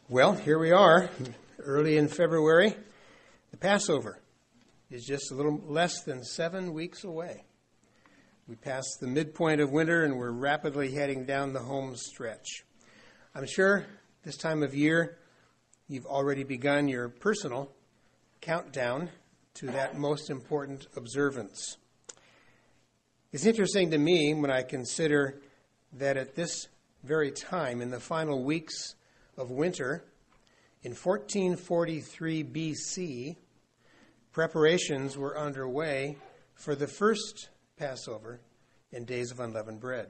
Well, here we are, early in February. The Passover is just a little less than 7 weeks away. We passed the midpoint of winter and we're rapidly heading down the home stretch. I'm sure this time of year you've already begun your personal countdown to that most important observance. It's interesting to me when I consider that at this very time, in the final weeks of winter, in 1443 BC, preparations were underway for the first Passover and Days of Unleavened Bread.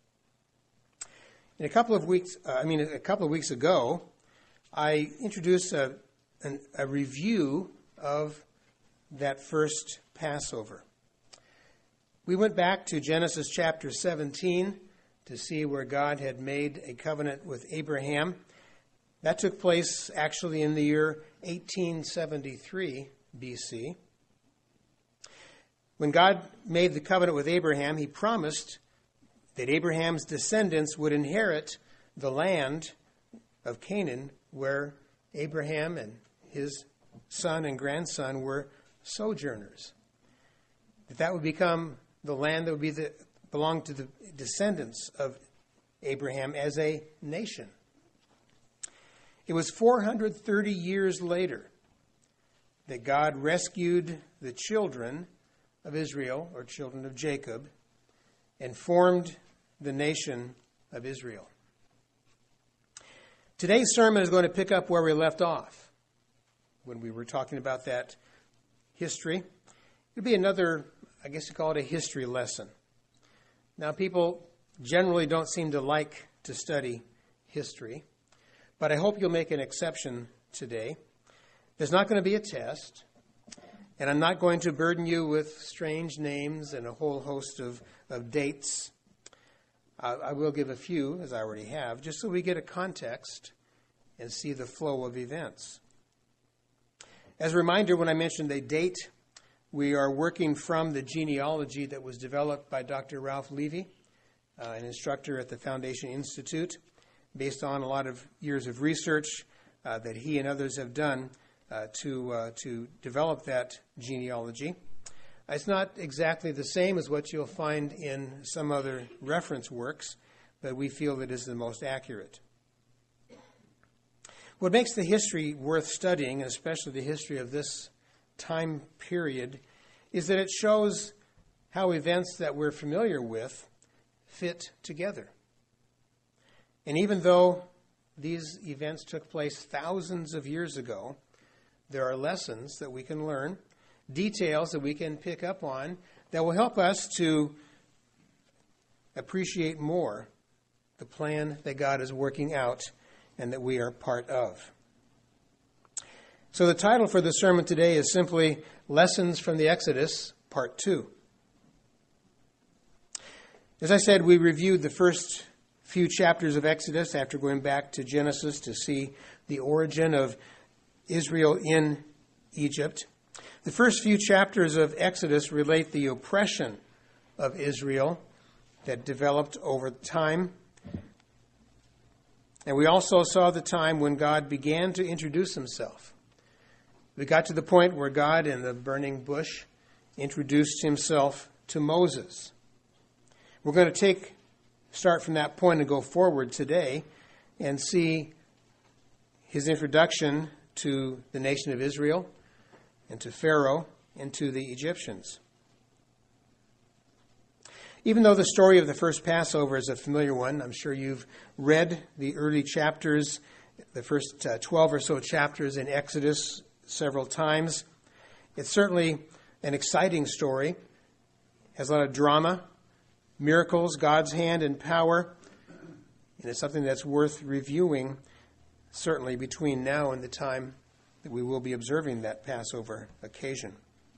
A couple of weeks ago, I introduced a review of that first Passover. We went back to Genesis chapter 17 to see where God had made a covenant with Abraham. That took place actually in the year 1873 BC. When God made the covenant with Abraham, he promised that Abraham's descendants would inherit the land of Canaan where Abraham and his son and grandson were sojourners. That would become the land that would belong to the descendants of Abraham as a nation. It was 430 years later that God rescued the children of Israel, or children of Jacob, and formed the nation of Israel. Today's sermon is going to pick up where we left off when we were talking about that history. It'll be another, I guess you call it a history lesson. Now, people generally don't seem to like to study history, but I hope you'll make an exception today. There's not going to be a test, and I'm not going to burden you with strange names and a whole host of dates. I will give a few, as I already have, just so we get a context and see the flow of events. As a reminder, when I mentioned a date, we are working from the genealogy that was developed by Dr. Ralph Levy, an instructor at the Foundation Institute, based on a lot of years of research that he and others have done to develop that genealogy. It's not exactly the same as what you'll find in some other reference works, but we feel it is the most accurate. What makes the history worth studying, and especially the history of this time period, is that it shows how events that we're familiar with fit together. And even though these events took place thousands of years ago, there are lessons that we can learn, details that we can pick up on that will help us to appreciate more the plan that God is working out and that we are part of. So the title for the sermon today is simply Lessons from the Exodus, Part 2. As I said, we reviewed the first few chapters of Exodus after going back to Genesis to see the origin of Israel in Egypt. The first few chapters of Exodus relate the oppression of Israel that developed over time. And we also saw the time when God began to introduce himself. We got to the point where God in the burning bush introduced himself to Moses. We're going to start from that point and go forward today and see his introduction to the nation of Israel and to Pharaoh and to the Egyptians. Even though the story of the first Passover is a familiar one, I'm sure you've read the early chapters, the first 12 or so chapters in Exodus several times. It's certainly an exciting story. It has a lot of drama, miracles, God's hand and power, and it's something that's worth reviewing, certainly between now and the time that we will be observing that Passover occasion.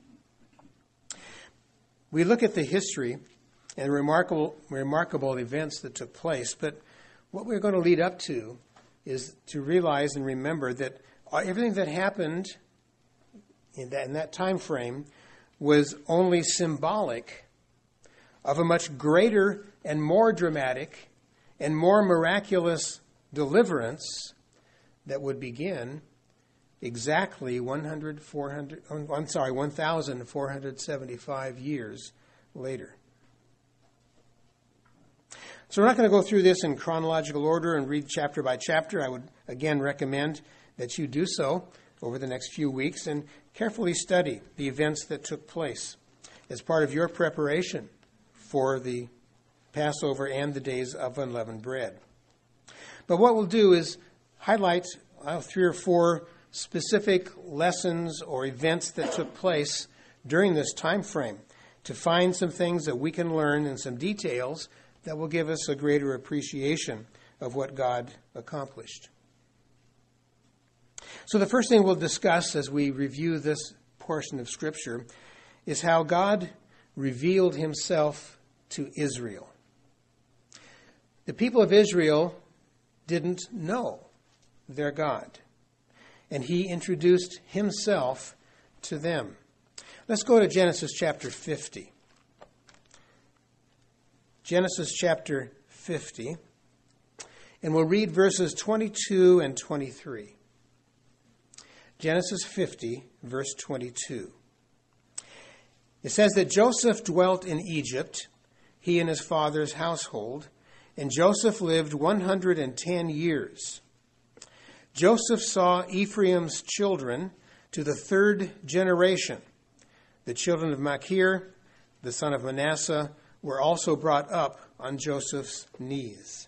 We look at the history and remarkable events that took place, but what we're going to lead up to is to realize and remember that everything that happened in that time frame was only symbolic of a much greater and more dramatic and more miraculous deliverance that would begin exactly 1,475 years later. So we're not going to go through this in chronological order and read chapter by chapter. I would again recommend that you do so over the next few weeks and carefully study the events that took place as part of your preparation for the Passover and the days of unleavened bread. But what we'll do is highlight 3 or 4 specific lessons or events that took place during this time frame to find some things that we can learn and some details that will give us a greater appreciation of what God accomplished. So the first thing we'll discuss as we review this portion of Scripture is how God revealed himself to Israel. The people of Israel didn't know their God, and he introduced himself to them. Let's go to Genesis chapter 50. Genesis chapter 50, and we'll read verses 22 and 23. Genesis 50, verse 22. It says that Joseph dwelt in Egypt, he and his father's household, and Joseph lived 110 years. Joseph saw Ephraim's children to the 3rd generation. The children of Machir, the son of Manasseh, were also brought up on Joseph's knees.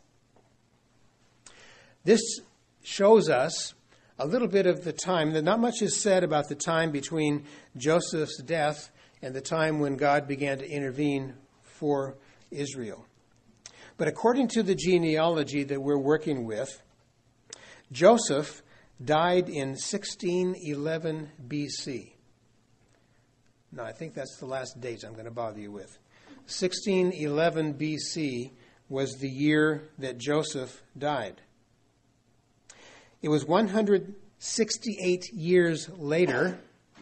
This shows us a little bit of the time. Not much is said about the time between Joseph's death and the time when God began to intervene for Israel. But according to the genealogy that we're working with, Joseph died in 1611 BC. Now, I think that's the last date I'm going to bother you with. 1611 BC was the year that Joseph died. It was 168 years later,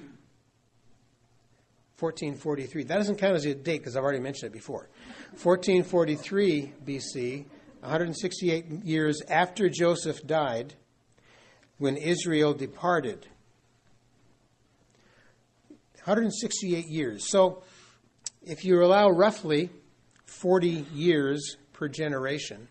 1443. That doesn't count as a date because I've already mentioned it before. 1443 BC, 168 years after Joseph died, when Israel departed. 168 years. So if you allow roughly 40 years per generation,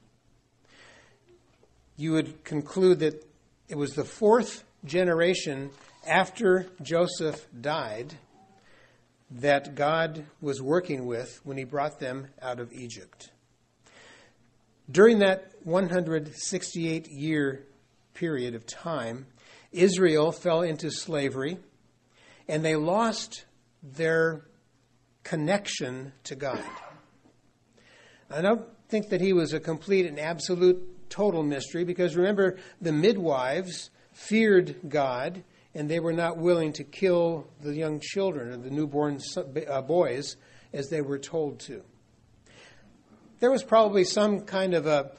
you would conclude that it was the 4th generation after Joseph died that God was working with when he brought them out of Egypt. During that 168-year period of time, Israel fell into slavery, and they lost their connection to God. I don't think that he was a complete and absolute total mystery, because remember, the midwives feared God, and they were not willing to kill the young children or the newborn boys as they were told to. There was probably some kind of a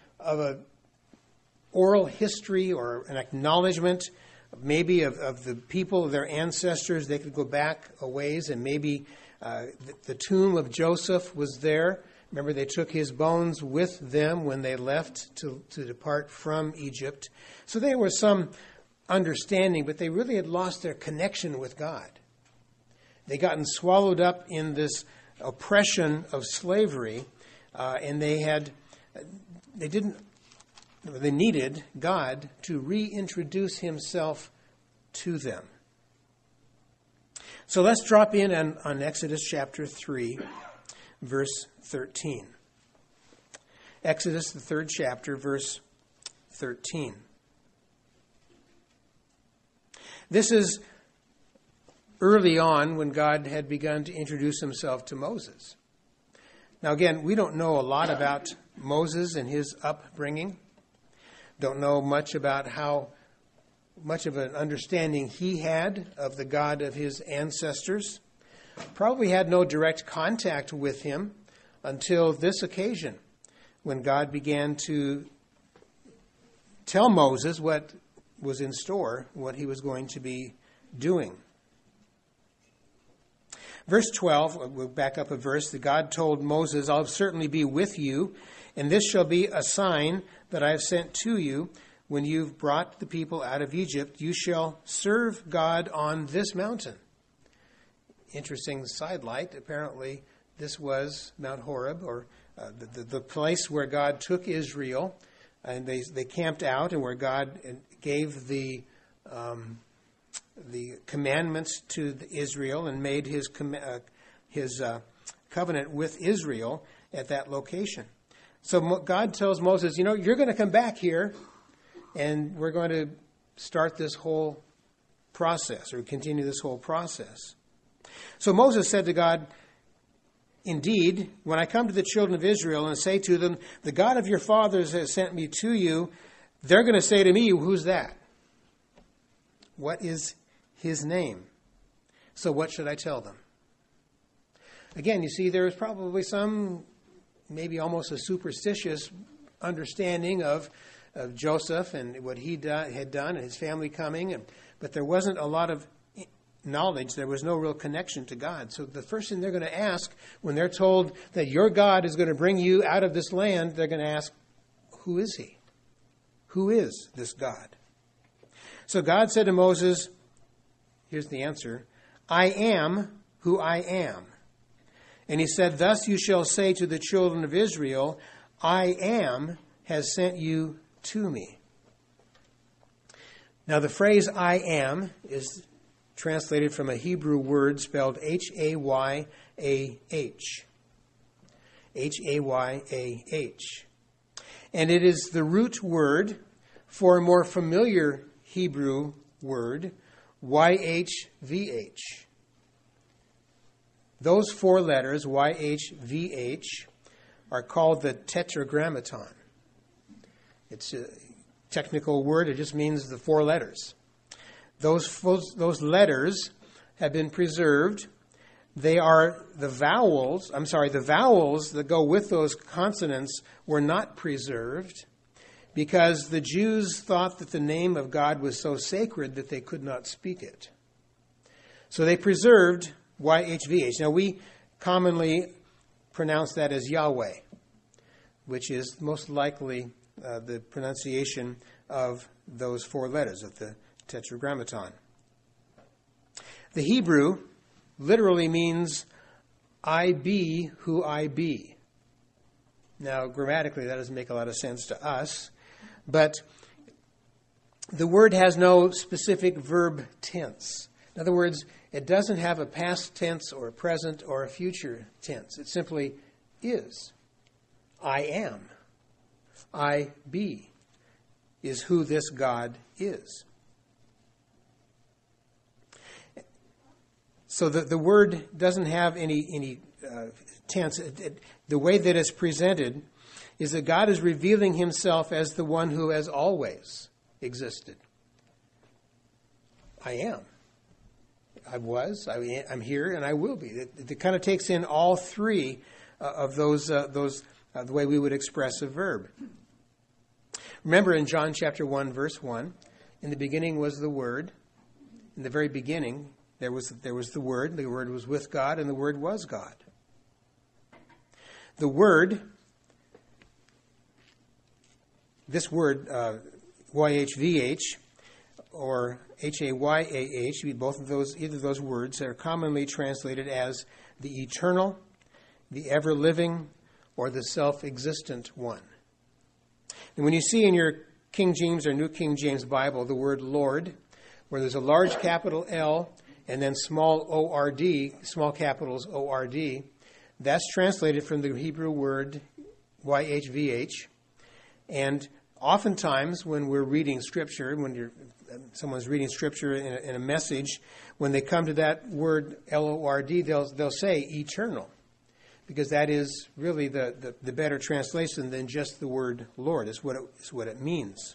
oral history or an acknowledgement maybe of the people, their ancestors. They could go back a ways, and maybe the tomb of Joseph was there. Remember, they took his bones with them when they left to depart from Egypt. So there was some understanding, but they really had lost their connection with God. They gotten swallowed up in this oppression of slavery, and they needed God to reintroduce himself to them. So let's drop in on Exodus chapter 3, verse 13. Exodus, the 3rd chapter, verse 13. This is early on when God had begun to introduce himself to Moses. Now again, we don't know a lot about Moses and his upbringing. Don't know much about how much of an understanding he had of the God of his ancestors. Probably had no direct contact with him until this occasion, when God began to tell Moses what was in store, what he was going to be doing. Verse 12, we'll back up a verse, that God told Moses, "I'll certainly be with you, and this shall be a sign that I have sent to you. when you've brought the people out of Egypt, you shall serve God on this mountain. Interesting sidelight. Apparently, this was Mount Horeb, or the place where God took Israel, and they camped out, and where God gave the commandments to Israel and made his covenant with Israel at that location. So God tells Moses, you're going to come back here, and we're going to start this whole process, or continue this whole process. So Moses said to God, indeed, when I come to the children of Israel and say to them, the God of your fathers has sent me to you, they're going to say to me, who's that? What is his name? So what should I tell them? Again, you see, there is probably some, maybe almost a superstitious understanding of Joseph and what he had done and his family coming, but there wasn't a lot of knowledge. There was no real connection to God. So the first thing they're going to ask when they're told that your God is going to bring you out of this land, they're going to ask, who is he? Who is this God? So God said to Moses, here's the answer, I am who I am. And he said, thus you shall say to the children of Israel, I am has sent you to me. Now the phrase I am is translated from a Hebrew word spelled Hayah. Hayah. And it is the root word for a more familiar Hebrew word, YHVH. Those four letters, YHVH, are called the Tetragrammaton. It's a technical word. It just means the four letters. Those letters have been preserved. They are the vowels that go with those consonants were not preserved because the Jews thought that the name of God was so sacred that they could not speak it. So they preserved YHVH. Now we commonly pronounce that as Yahweh, which is most likely the pronunciation of those four letters of the Tetragrammaton. The Hebrew literally means I be who I be. Now, grammatically, that doesn't make a lot of sense to us, but the word has no specific verb tense. In other words, it doesn't have a past tense or a present or a future tense. It simply is. I am. I be is who this God is. So the word doesn't have any tense. The way that it's presented is that God is revealing himself as the one who has always existed. I am. I was, I'm here, and I will be. It kind of takes in all three of those the way we would express a verb. Remember in John chapter 1, verse 1, in the beginning was the Word. In the very beginning, there was the Word. The Word was with God, and the Word was God. The Word, this word, YHVH, or Hayah, both of those, either of those words are commonly translated as the eternal, the ever-living, or the self-existent one. And when you see in your King James or New King James Bible the word Lord, where there's a large capital L and then small O-R-D, small capitals O-R-D, that's translated from the Hebrew word YHVH. And oftentimes when we're reading Scripture, someone's reading Scripture in a message, when they come to that word L-O-R-D, they'll say eternal, because that is really the better translation than just the word Lord. It's what it means.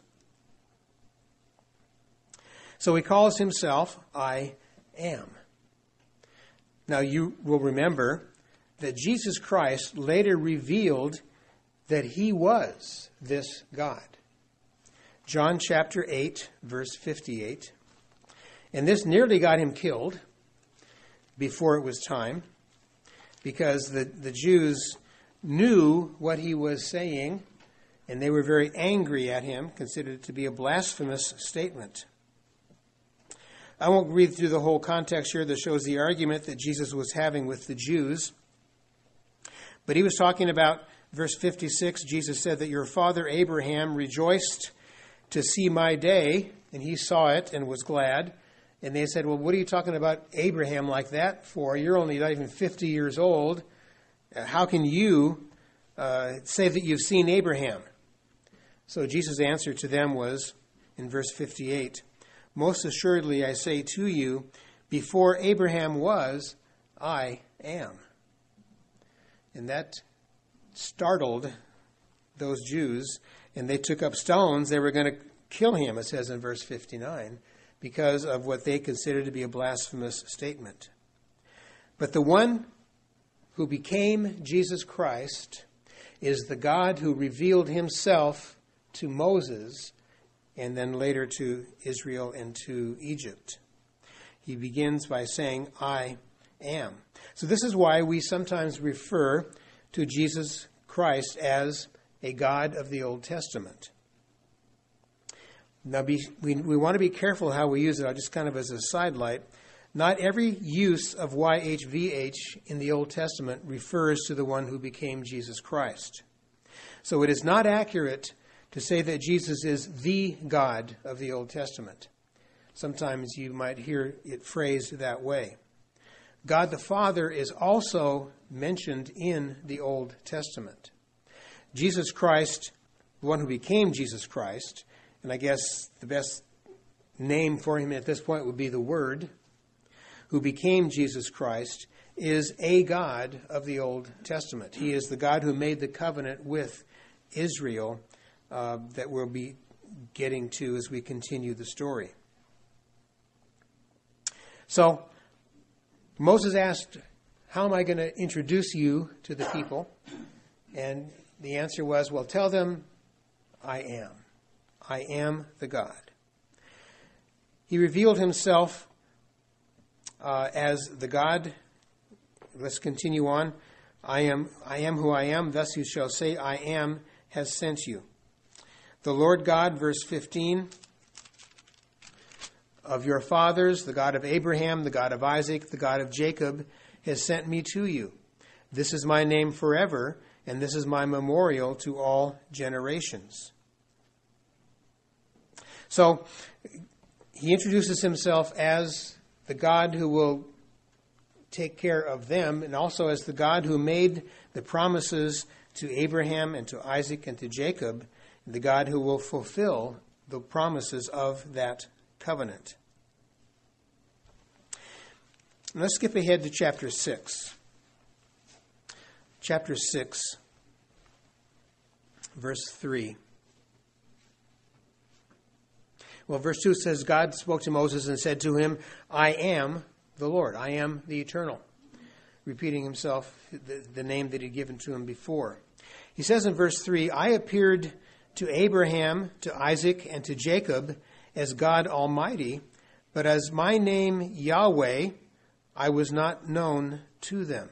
So he calls himself I am. Now you will remember that Jesus Christ later revealed that he was this God. John chapter 8, verse 58. And this nearly got him killed before it was time, because the Jews knew what he was saying, and they were very angry at him, considered it to be a blasphemous statement. I won't read through the whole context here that shows the argument that Jesus was having with the Jews. But he was talking about verse 56. Jesus said that your father Abraham rejoiced to see my day, and he saw it and was glad. And they said, well, what are you talking about Abraham like that for? You're only not even 50 years old. How can you say that you've seen Abraham? So Jesus' answer to them was in verse 58, most assuredly I say to you, before Abraham was, I am. And that startled those Jews, and they took up stones. They were going to kill him, it says in verse 59, because of what they considered to be a blasphemous statement. But the one who became Jesus Christ is the God who revealed himself to Moses and then later to Israel and to Egypt. He begins by saying, I am. So this is why we sometimes refer to Jesus Christ as a God of the Old Testament. Now, we want to be careful how we use it. Just kind of as a sidelight, not every use of YHVH in the Old Testament refers to the one who became Jesus Christ. So it is not accurate to say that Jesus is the God of the Old Testament. Sometimes you might hear it phrased that way. God the Father is also mentioned in the Old Testament. Jesus Christ, the one who became Jesus Christ, and I guess the best name for him at this point would be the Word, who became Jesus Christ, is a God of the Old Testament. He is the God who made the covenant with Israel that we'll be getting to as we continue the story. So, Moses asked, how am I going to introduce you to the people? And the answer was, well, tell them, I am. I am the God. He revealed himself as the God. Let's continue on. I am who I am, thus you shall say, I am, has sent you. The Lord God, verse 15, of your fathers, the God of Abraham, the God of Isaac, the God of Jacob, has sent me to you. This is my name forever, and this is my memorial to all generations. So, he introduces himself as the God who will take care of them, and also as the God who made the promises to Abraham and to Isaac and to Jacob, the God who will fulfill the promises of that covenant. Let's skip ahead to chapter 6. Chapter 6, verse 3. Well, verse 2 says, God spoke to Moses and said to him, I am the Lord. I am the Eternal. Repeating himself, the name that he'd given to him before. He says in verse 3, I appeared to Abraham, to Isaac, and to Jacob as God Almighty, but as my name Yahweh, I was not known to them.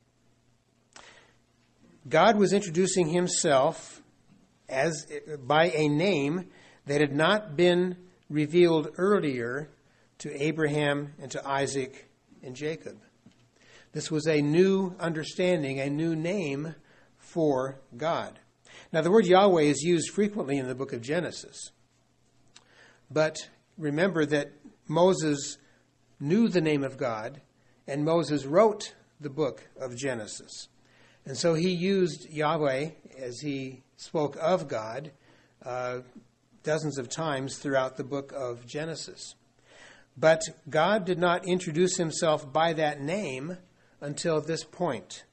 God was introducing himself as by a name that had not been revealed earlier to Abraham and to Isaac and Jacob. This was a new understanding, a new name for God. Now, the word Yahweh is used frequently in the book of Genesis. But remember that Moses knew the name of God, and Moses wrote the book of Genesis. And so he used Yahweh as he spoke of God dozens of times throughout the book of Genesis. But God did not introduce himself by that name until this point.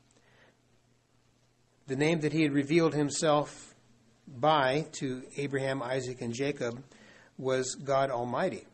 The name that he had revealed himself by to Abraham, Isaac, and Jacob was God Almighty.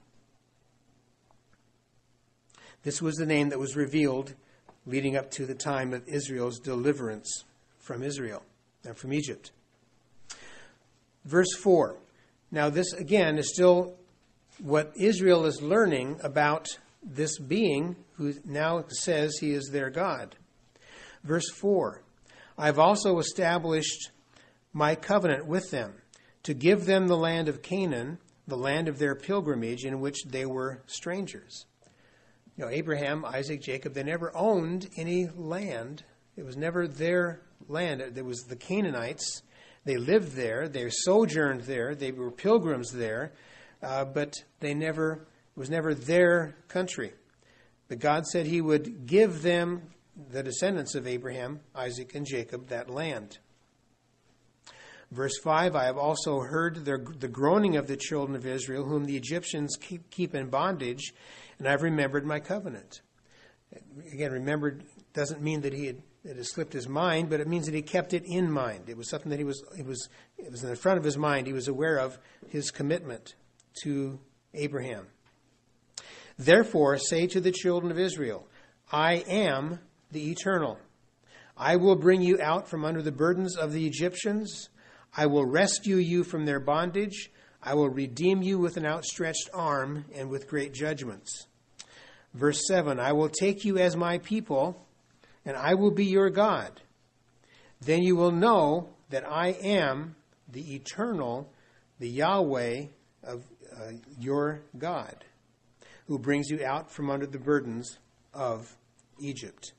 This was the name that was revealed leading up to the time of Israel's deliverance from Israel and from Egypt. Verse 4. Now this again is still what Israel is learning about this being who now says he is their God. Verse 4. I've also established my covenant with them, to give them the land of Canaan, the land of their pilgrimage in which they were strangers. You know, Abraham, Isaac, Jacob, they never owned any land. It was never their land. It was the Canaanites. They lived there. They sojourned there. They were pilgrims there. But it was never their country. But God said he would give them, the descendants of Abraham, Isaac, and Jacob, that land. Verse 5, I have also heard the groaning of the children of Israel, whom the Egyptians keep in bondage, and I've remembered my covenant. Again, remembered doesn't mean that it has slipped his mind, but it means that he kept it in mind. It was something that it was in the front of his mind. He was aware of his commitment to Abraham. Therefore, say to the children of Israel, I am the Eternal. I will bring you out from under the burdens of the Egyptians. I will rescue you from their bondage. I will redeem you with an outstretched arm and with great judgments. Verse 7, I will take you as my people, and I will be your God. Then you will know that I am the Eternal, the Yahweh of your God, who brings you out from under the burdens of Egypt.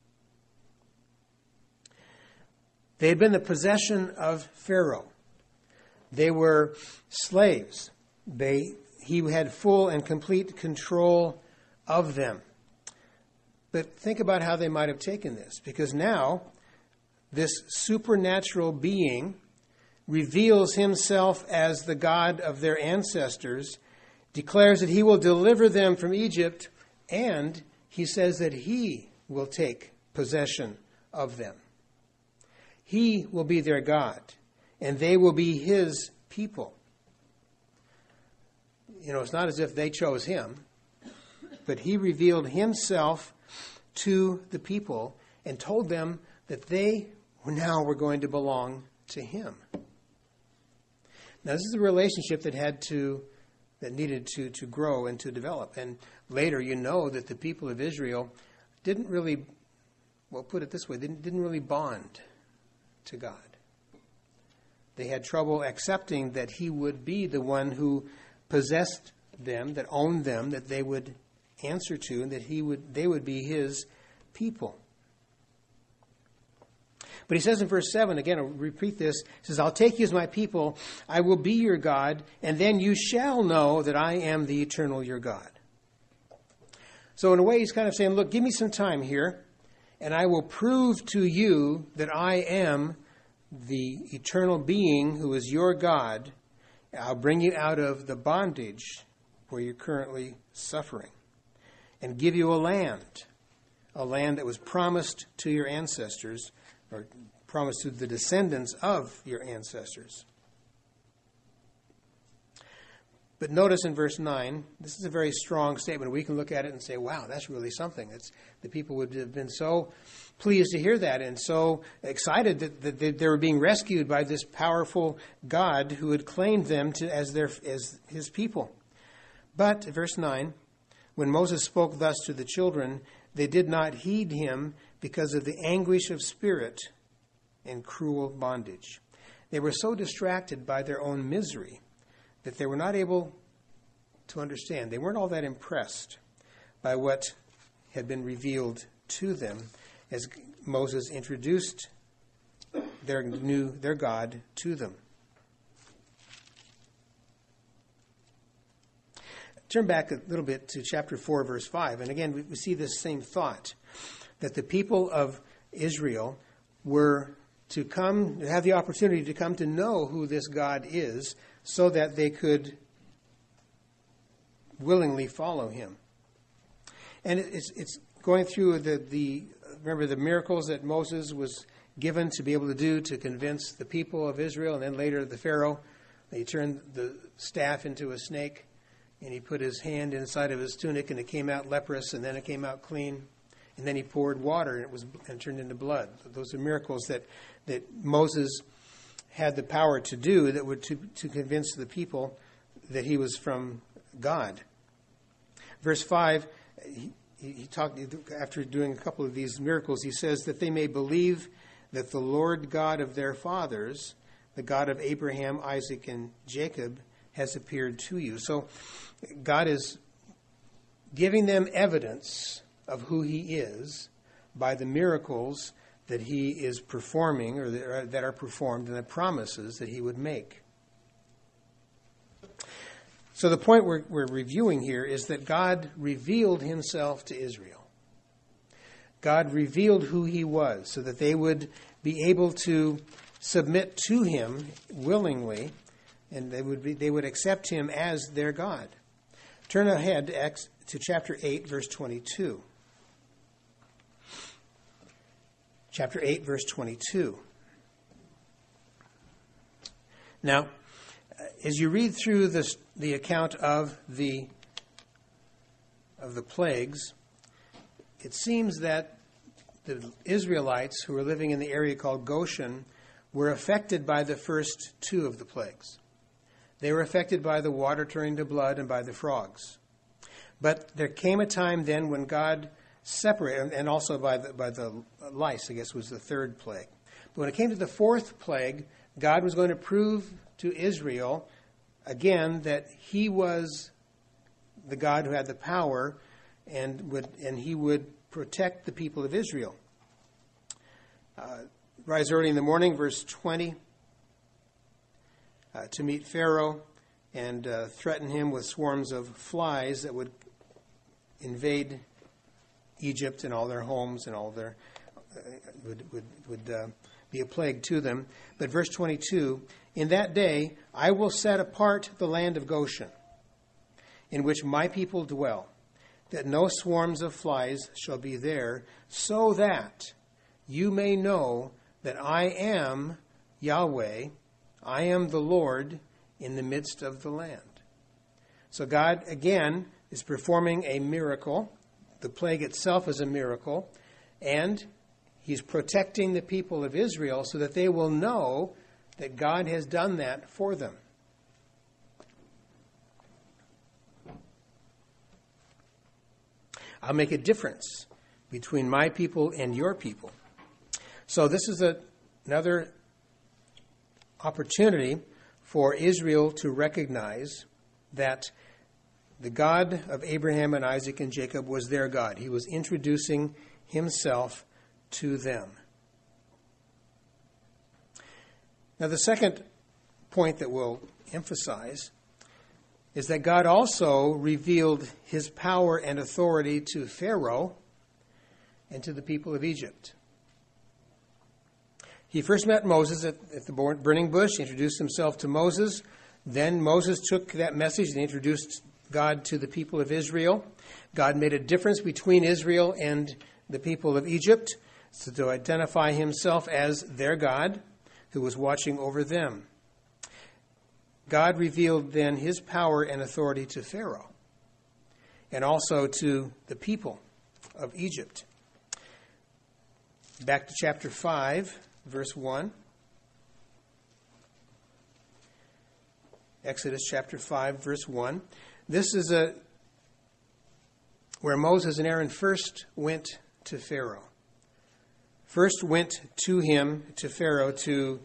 They had been the possession of Pharaoh. They were slaves. He had full and complete control of them. But think about how they might have taken this, because now this supernatural being reveals himself as the God of their ancestors, declares that he will deliver them from Egypt, and he says that he will take possession of them. He will be their God, and they will be his people. You know, it's not as if they chose him, but he revealed himself to the people and told them that they now were going to belong to him. Now, this is a relationship that needed to grow and to develop. And later, you know that the people of Israel didn't really, well, put it this way, they didn't really bond to God. They had trouble accepting that he would be the one who possessed them, that owned them, that they would answer to, and that they would be his people. But he says in verse 7, again, I'll repeat this, he says, I'll take you as my people, I will be your God, and then you shall know that I am the Eternal, your God. So in a way, he's kind of saying, look, give me some time here, and I will prove to you that I am the eternal being who is your God. I'll bring you out of the bondage where you're currently suffering, and give you a land that was promised to your ancestors, or promised to the descendants of your ancestors. But notice in verse 9, this is a very strong statement. We can look at it and say, wow, that's really something. The people would have been so pleased to hear that and so excited that they were being rescued by this powerful God who had claimed them as his people. But, verse 9, when Moses spoke thus to the children, they did not heed him because of the anguish of spirit and cruel bondage. They were so distracted by their own misery that they were not able to understand. They weren't all that impressed by what had been revealed to them as Moses introduced their God to them. Turn back a little bit to chapter 4, verse 5. And again, we see this same thought, that the people of Israel were to have the opportunity to come to know who this God is, so that they could willingly follow him. And it's going through remember the miracles that Moses was given to be able to do to convince the people of Israel, and then later the Pharaoh. He turned the staff into a snake, and he put his hand inside of his tunic, and it came out leprous, and then it came out clean. And then he poured water, and it turned into blood. Those are miracles that Moses had the power to do, that would to convince the people that he was from God. Verse 5, he talked, after doing a couple of these miracles, he says that they may believe that the Lord God of their fathers, the God of Abraham, Isaac, and Jacob, has appeared to you. So God is giving them evidence of who he is by the miracles that he is performing, or that are performed, and the promises that he would make. So the point we're reviewing here is that God revealed himself to Israel. God revealed who he was so that they would be able to submit to him willingly, and they would accept him as their God. Turn ahead to chapter 8, verse 22. Chapter 8, verse 22. Now, as you read through the account of the plagues, it seems that the Israelites who were living in the area called Goshen were affected by the first two of the plagues. They were affected by the water turning to blood and by the frogs. But there came a time then when God separated, and also by the lice, I guess, was the third plague. But when it came to the fourth plague, God was going to prove to Israel again that he was the God who had the power, and he would protect the people of Israel. Rise early in the morning, verse 20, to meet Pharaoh and threaten him with swarms of flies that would invade Egypt and all their homes, and all their would be a plague to them. But verse 22, in that day I will set apart the land of Goshen, in which my people dwell, that no swarms of flies shall be there, so that you may know that I am Yahweh, I am the Lord in the midst of the land. So God, again, is performing a miracle. The plague itself is a miracle, and he's protecting the people of Israel so that they will know that God has done that for them. I'll make a difference between my people and your people. So this is another opportunity for Israel to recognize that the God of Abraham and Isaac and Jacob was their God. He was introducing himself to them. Now, the second point that we'll emphasize is that God also revealed his power and authority to Pharaoh and to the people of Egypt. He first met Moses at the burning bush. He introduced himself to Moses. Then Moses took that message and introduced God to the people of Israel. God made a difference between Israel and the people of Egypt, so to identify himself as their God who was watching over them. God revealed then his power and authority to Pharaoh and also to the people of Egypt. Back to chapter 5, verse 1. Exodus chapter 5, verse 1. This is where Moses and Aaron first went to Pharaoh. First went to Pharaoh, to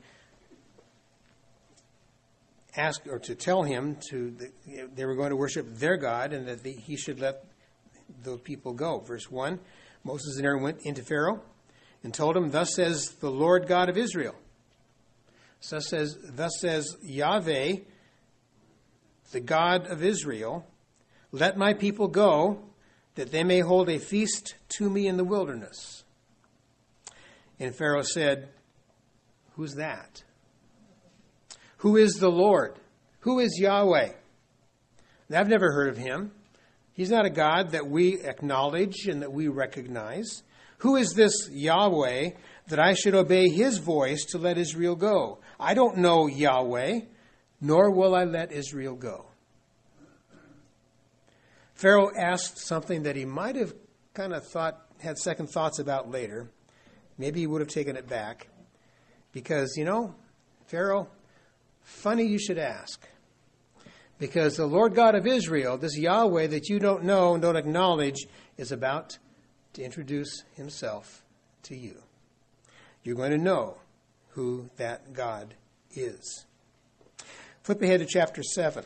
ask or to tell him they were going to worship their God and that he should let the people go. Verse 1, Moses and Aaron went into Pharaoh and told him, "Thus says the Lord God of Israel. Thus says Yahweh, the God of Israel, let my people go, that they may hold a feast to me in the wilderness." And Pharaoh said, "Who's that? Who is the Lord? Who is Yahweh? I've never heard of him. He's not a God that we acknowledge and that we recognize. Who is this Yahweh that I should obey his voice to let Israel go? I don't know Yahweh, nor will I let Israel go." Pharaoh asked something that he might have kind of had second thoughts about later. Maybe he would have taken it back. Because, Pharaoh, funny you should ask. Because the Lord God of Israel, this Yahweh that you don't know and don't acknowledge, is about to introduce himself to you. You're going to know who that God is. Flip ahead to chapter 7.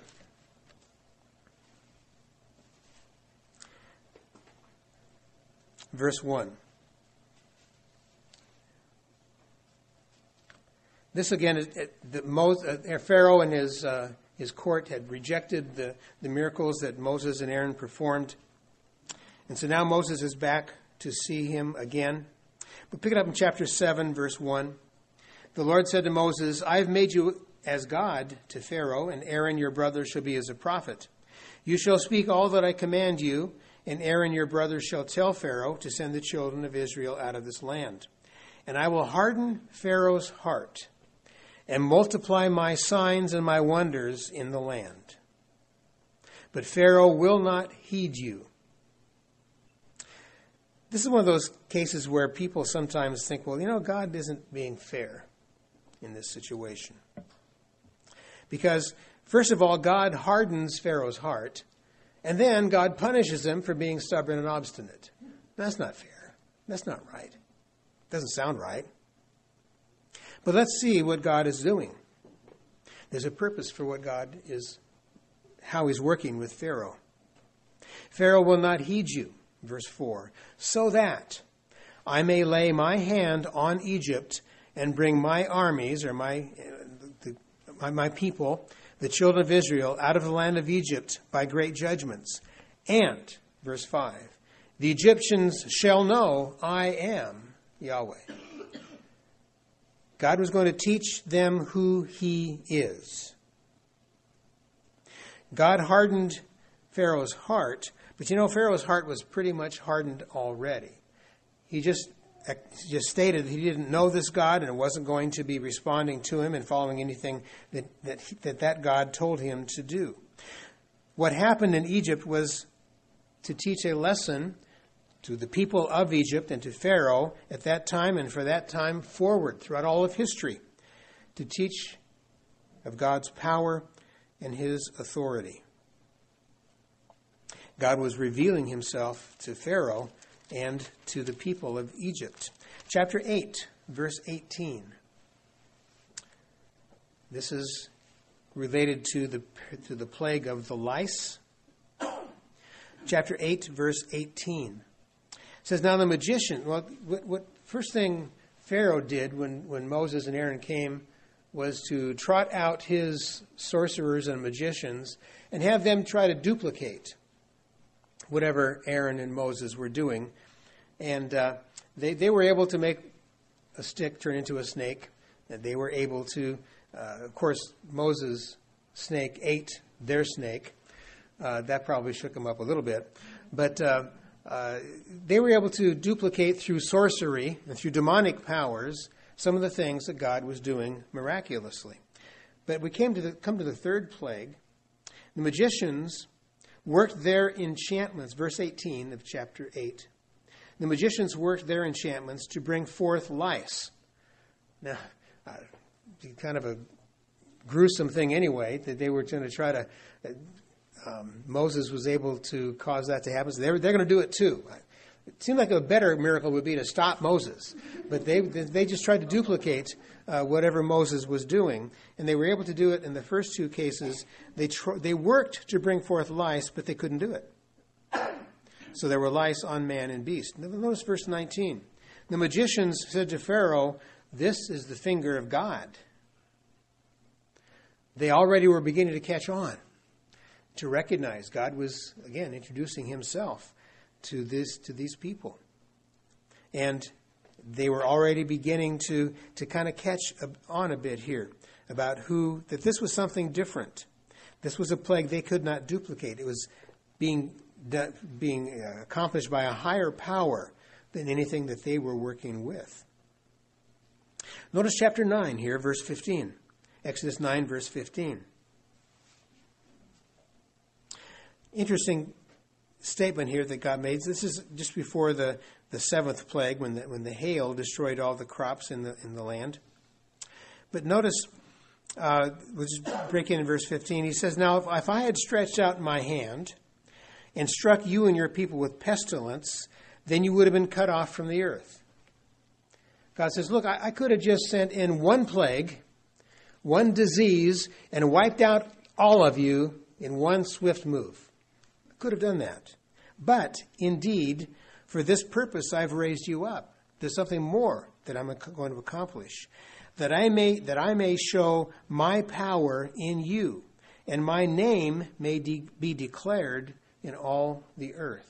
Verse 1. This again, Pharaoh and his court had rejected the miracles that Moses and Aaron performed. And so now Moses is back to see him again. But pick it up in chapter 7, verse 1. The Lord said to Moses, I have made you as God to Pharaoh, and Aaron your brother shall be as a prophet. You shall speak all that I command you, and Aaron your brother shall tell Pharaoh to send the children of Israel out of this land. And I will harden Pharaoh's heart, and multiply my signs and my wonders in the land. But Pharaoh will not heed you. This is one of those cases where people sometimes think, well, God isn't being fair in this situation. Because, first of all, God hardens Pharaoh's heart, and then God punishes him for being stubborn and obstinate. That's not fair. That's not right. Doesn't sound right. But let's see what God is doing. There's a purpose for what God is, how he's working with Pharaoh. Pharaoh will not heed you, verse 4, so that I may lay my hand on Egypt and bring my armies, or my people, the children of Israel, out of the land of Egypt by great judgments. And, verse 5, the Egyptians shall know I am Yahweh. God was going to teach them who he is. God hardened Pharaoh's heart, but Pharaoh's heart was pretty much hardened already. He just stated that he didn't know this God and wasn't going to be responding to him and following anything that God told him to do. What happened in Egypt was to teach a lesson to the people of Egypt and to Pharaoh at that time and for that time forward throughout all of history, to teach of God's power and his authority. God was revealing himself to Pharaoh and to the people of Egypt. Chapter 8, verse 18. This is related to the plague of the lice. Chapter 8, verse 18. It says, now the magician, what first thing Pharaoh did when Moses and Aaron came was to trot out his sorcerers and magicians and have them try to duplicate whatever Aaron and Moses were doing. And they were able to make a stick turn into a snake. And they were able to, of course, Moses' snake ate their snake. That probably shook them up a little bit. But they were able to duplicate through sorcery and through demonic powers some of the things that God was doing miraculously. But we come to the third plague. The magicians worked their enchantments, verse 18 of chapter 8. The magicians worked their enchantments to bring forth lice. Now, kind of a gruesome thing anyway, that they were going to try to... Moses was able to cause that to happen. So they're going to do it too. It seemed like a better miracle would be to stop Moses. But they just tried to duplicate whatever Moses was doing. And they were able to do it in the first two cases. They worked to bring forth lice, but they couldn't do it. So there were lice on man and beast. Notice verse 19. The magicians said to Pharaoh, this is the finger of God. They already were beginning to catch on, to recognize God was, again, introducing himself to these people. And they were already beginning to kind of catch on a bit here about that this was something different. This was a plague they could not duplicate. It was being accomplished by a higher power than anything that they were working with. Notice chapter 9 here, verse 15. Exodus 9, verse 15. Interesting statement here that God made. This is just before the seventh plague, when the hail destroyed all the crops in the land. But notice, we'll just break in verse 15. He says, now if I had stretched out my hand and struck you and your people with pestilence, then you would have been cut off from the earth. God says, look, I could have just sent in one plague one disease, and wiped out all of you in one swift move. I could have done that. But indeed, for this purpose I've raised you up. There's something more that I'm going to accomplish, that I may show my power in you, and my name may be declared in all the earth.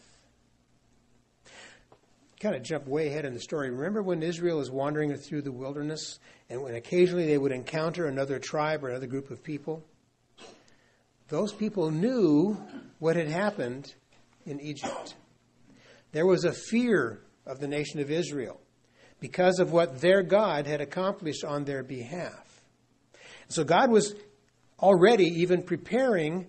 Kind of jump way ahead in the story. Remember when Israel was wandering through the wilderness, and when occasionally they would encounter another tribe or another group of people? Those people knew what had happened in Egypt. There was a fear of the nation of Israel because of what their God had accomplished on their behalf. So God was already even preparing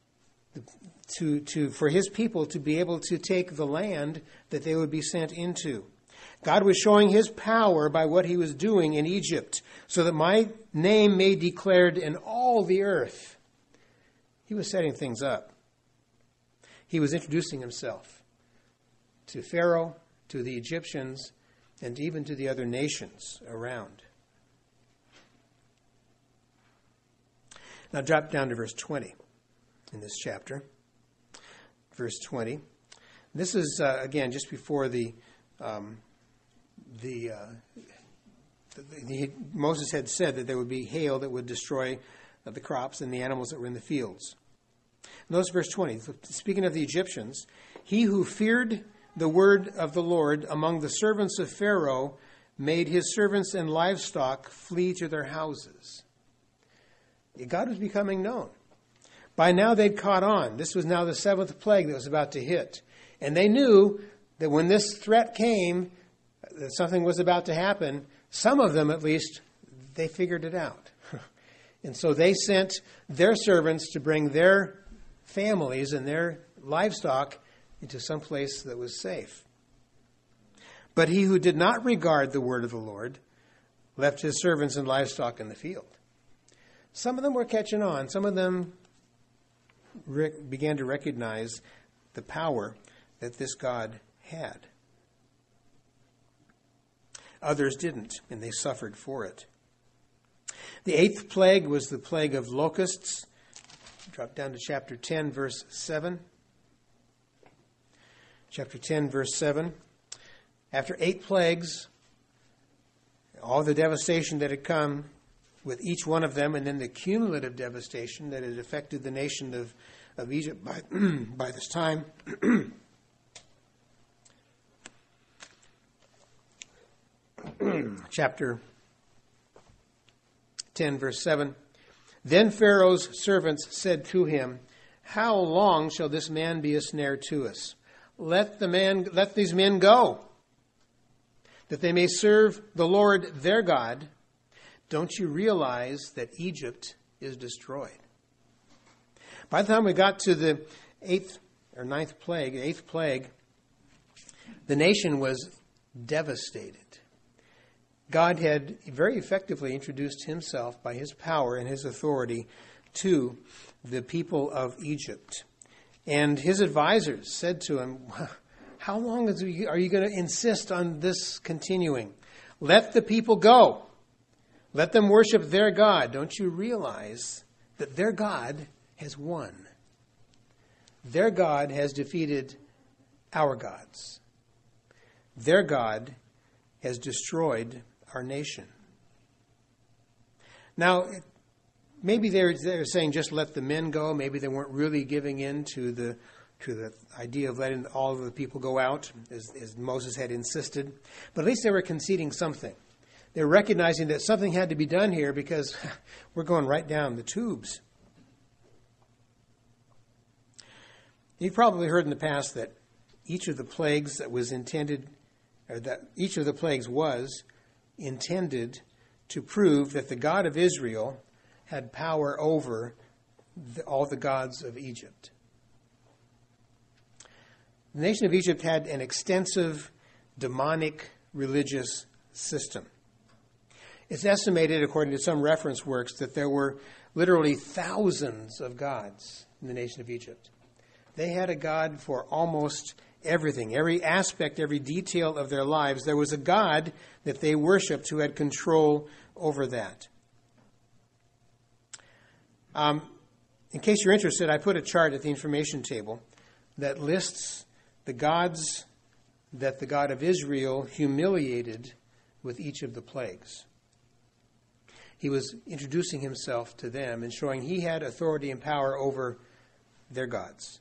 for his people to be able to take the land that they would be sent into. God was showing his power by what he was doing in Egypt, so that my name may be declared in all the earth. He was setting things up. He was introducing himself to Pharaoh, to the Egyptians, and even to the other nations around. Now drop down to verse 20 in this chapter. Verse 20. This is, again, just before Moses had said that there would be hail that would destroy the crops and the animals that were in the fields. Notice verse 20. Speaking of the Egyptians, he who feared the word of the Lord among the servants of Pharaoh made his servants and livestock flee to their houses. God was becoming known. By now they'd caught on. This was now the seventh plague that was about to hit. And they knew that when this threat came, that something was about to happen. Some of them, at least, they figured it out. And so they sent their servants to bring their families and their livestock into some place that was safe. But he who did not regard the word of the Lord left his servants and livestock in the field. Some of them were catching on. Some of them began to recognize the power that this God had. Others didn't, and they suffered for it. The eighth plague was the plague of locusts. Drop down to chapter 10, verse 7. Chapter 10, verse 7. After 8 plagues, all the devastation that had come with each one of them, and then the cumulative devastation that had affected the nation of Egypt by this time. Chapter 10, verse 7. Then Pharaoh's servants said to him, "How long shall this man be a snare to us? Let these men go, that they may serve the Lord their God. Don't you realize that Egypt is destroyed?" By the time we got to the eighth plague, the nation was devastated. God had very effectively introduced himself by his power and his authority to the people of Egypt. And his advisors said to him, "How long are you going to insist on this continuing? Let the people go. Let them worship their God. Don't you realize that their God has won? Their God has defeated our gods. Their God has destroyed our nation." Now, maybe they're saying just let the men go. Maybe they weren't really giving in to the idea of letting all of the people go out, as Moses had insisted. But at least they were conceding something. They're recognizing that something had to be done here because we're going right down the tubes. You've probably heard in the past that each of the plagues was intended to prove that the God of Israel had power over all the gods of Egypt. The nation of Egypt had an extensive demonic religious system. It's estimated, according to some reference works, that there were literally thousands of gods in the nation of Egypt. They had a god for almost everything, every aspect, every detail of their lives. There was a god that they worshipped who had control over that. In case you're interested, I put a chart at the information table that lists the gods that the God of Israel humiliated with each of the plagues. He was introducing himself to them and showing he had authority and power over their gods.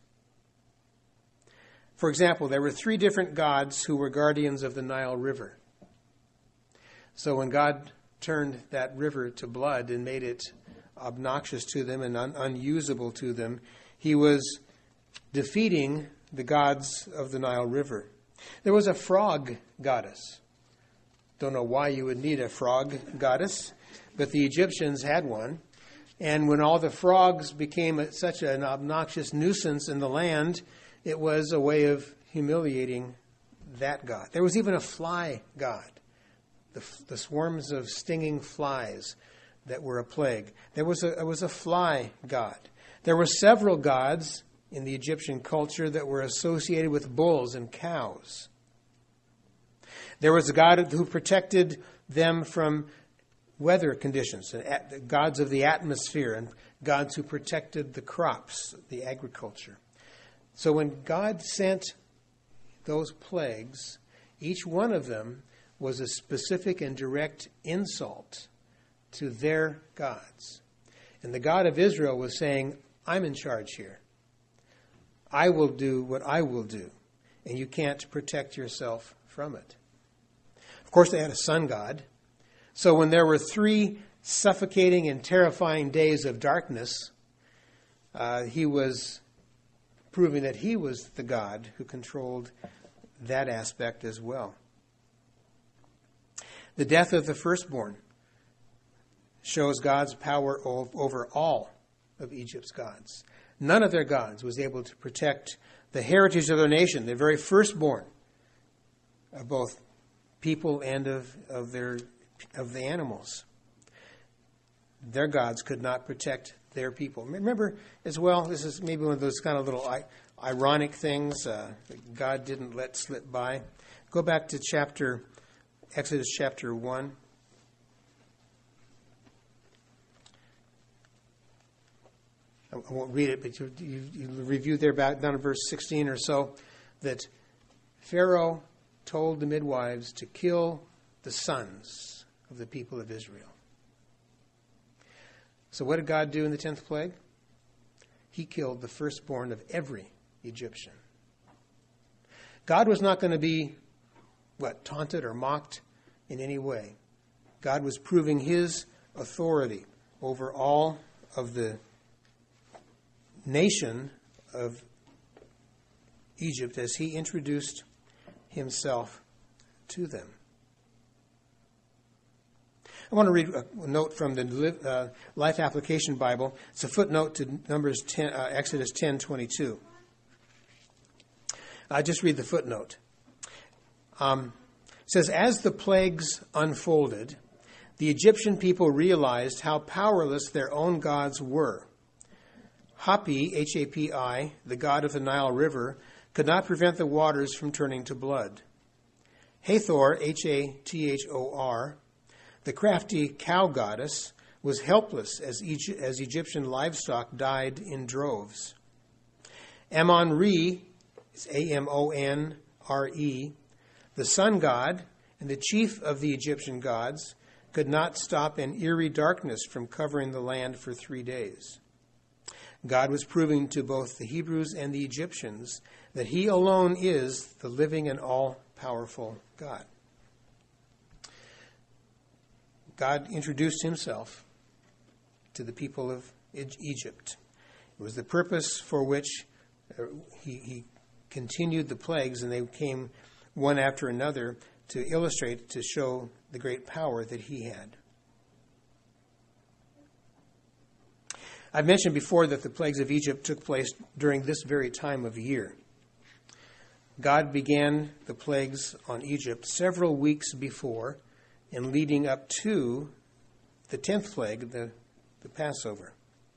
For example, there were 3 different gods who were guardians of the Nile River. So when God turned that river to blood and made it obnoxious to them and unusable to them, he was defeating the gods of the Nile River. There was a frog goddess. Don't know why you would need a frog goddess, but the Egyptians had one. And when all the frogs became such an obnoxious nuisance in the land, it was a way of humiliating that god. There was even a fly god, the swarms of stinging flies that were a plague. There was a fly god. There were several gods in the Egyptian culture that were associated with bulls and cows. There was a god who protected them from weather conditions, the gods of the atmosphere, and gods who protected the crops, the agriculture. So when God sent those plagues, each one of them was a specific and direct insult to their gods. And the God of Israel was saying, I'm in charge here. I will do what I will do, and you can't protect yourself from it. Of course, they had a sun god. So when there were 3 suffocating and terrifying days of darkness, he was proving that he was the God who controlled that aspect as well. The death of the firstborn shows God's power over all of Egypt's gods. None of their gods was able to protect the heritage of their nation, the very firstborn of both people and of the animals. Their gods could not protect their people. Remember as well, this is maybe one of those kind of little ironic things that God didn't let slip by. Go back to Exodus chapter 1. I won't read it, but you review there back down to verse 16 or so, that Pharaoh told the midwives to kill the sons of the people of Israel. So what did God do in the 10th plague? He killed the firstborn of every Egyptian. God was not going to be, taunted or mocked in any way. God was proving his authority over all of the nation of Egypt as he introduced himself to them. I want to read a note from the Life Application Bible. It's a footnote to Exodus 10:22. I just read the footnote. It says, as the plagues unfolded, the Egyptian people realized how powerless their own gods were. Hapi, H-A-P-I, the god of the Nile River, could not prevent the waters from turning to blood. Hathor, H-A-T-H-O-R, the crafty cow goddess, was helpless as Egyptian livestock died in droves. Amon-Re, A-M-O-N-R-E, the sun god and the chief of the Egyptian gods, could not stop an eerie darkness from covering the land for 3 days. God was proving to both the Hebrews and the Egyptians that he alone is the living and all-powerful God. God introduced himself to the people of Egypt. It was the purpose for which he continued the plagues, and they came one after another to illustrate, to show the great power that he had. I've mentioned before that the plagues of Egypt took place during this very time of year. God began the plagues on Egypt several weeks before and leading up to the 10th plague, the Passover.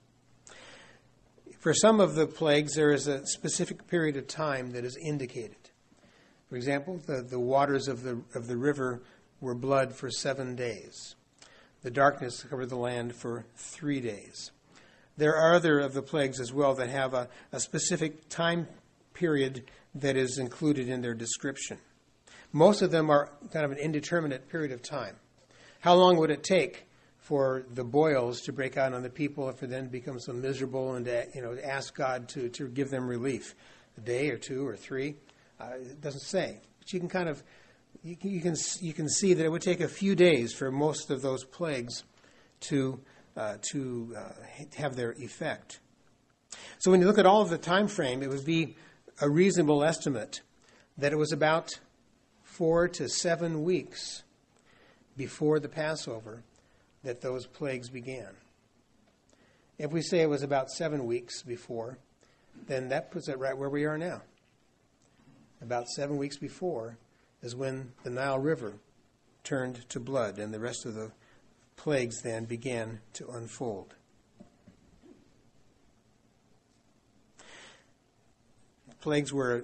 For some of the plagues, there is a specific period of time that is indicated. For example, the waters of the river were blood for 7 days. The darkness covered the land for 3 days. there are other of the plagues as well that have a specific time period that is included in their description. Most of them are kind of an indeterminate period of time. How long would it take for the boils to break out on the people if it then becomes so miserable and to ask God to give them relief? A day or two or three? It doesn't say. But you can kind of you can see that it would take a few days for most of those plagues to have their effect. So when you look at all of the time frame, it would be a reasonable estimate that it was about 4 to 7 weeks before the Passover that those plagues began. If we say it was about 7 weeks before, then that puts it right where we are now. About 7 weeks before is when the Nile River turned to blood, and the rest of the plagues then began to unfold. Plagues were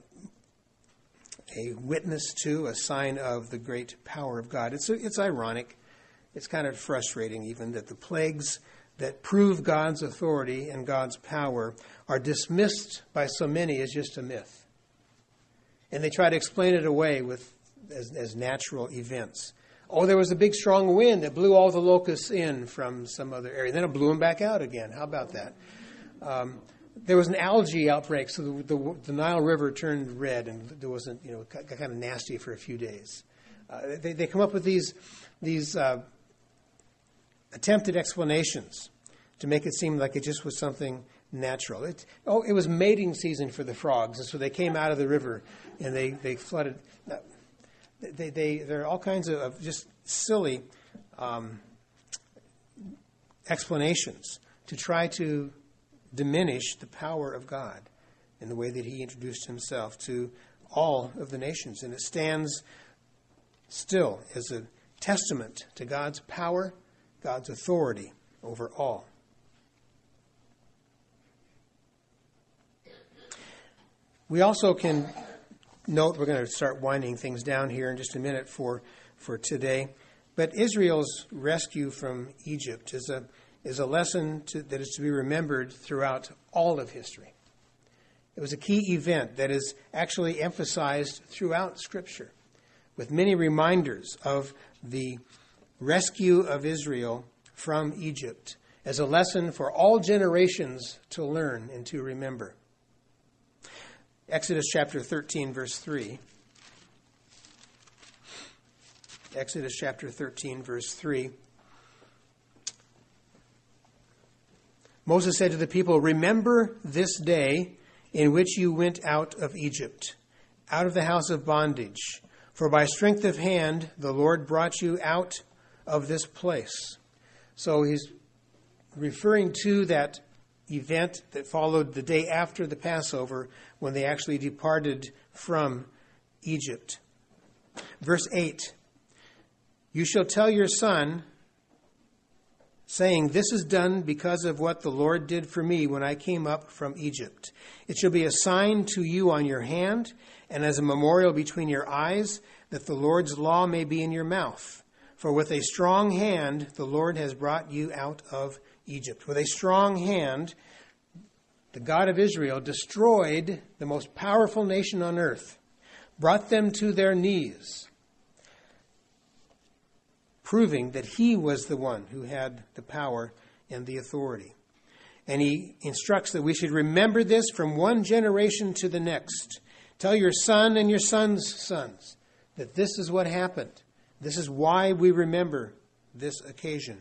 a witness to, a sign of the great power of God. It's ironic. It's kind of frustrating even that the plagues that prove God's authority and God's power are dismissed by so many as just a myth. And they try to explain it away as natural events. Oh, there was a big strong wind that blew all the locusts in from some other area. Then it blew them back out again. How about that? There was an algae outbreak, so the Nile River turned red, and there wasn't, got kind of nasty for a few days. They come up with these attempted explanations to make it seem like it just was something natural. It was mating season for the frogs, and so they came out of the river and they flooded. There are all kinds of just silly explanations to try to diminish the power of God in the way that he introduced himself to all of the nations. And it stands still as a testament to God's power, God's authority over all. We also can note, we're going to start winding things down here in just a minute for today, but Israel's rescue from Egypt is a lesson that is to be remembered throughout all of history. It was a key event that is actually emphasized throughout Scripture, with many reminders of the rescue of Israel from Egypt as a lesson for all generations to learn and to remember. Exodus chapter 13, verse 3. Exodus chapter 13, verse 3. Moses said to the people, "Remember this day in which you went out of Egypt, out of the house of bondage. For by strength of hand the Lord brought you out of this place." So he's referring to that event that followed the day after the Passover when they actually departed from Egypt. Verse 8, "You shall tell your son, saying, 'This is done because of what the Lord did for me when I came up from Egypt. It shall be a sign to you on your hand and as a memorial between your eyes, that the Lord's law may be in your mouth. For with a strong hand the Lord has brought you out of Egypt.'" With a strong hand, the God of Israel destroyed the most powerful nation on earth, brought them to their knees, proving that he was the one who had the power and the authority. And he instructs that we should remember this from one generation to the next. Tell your son and your son's sons that this is what happened. This is why we remember this occasion.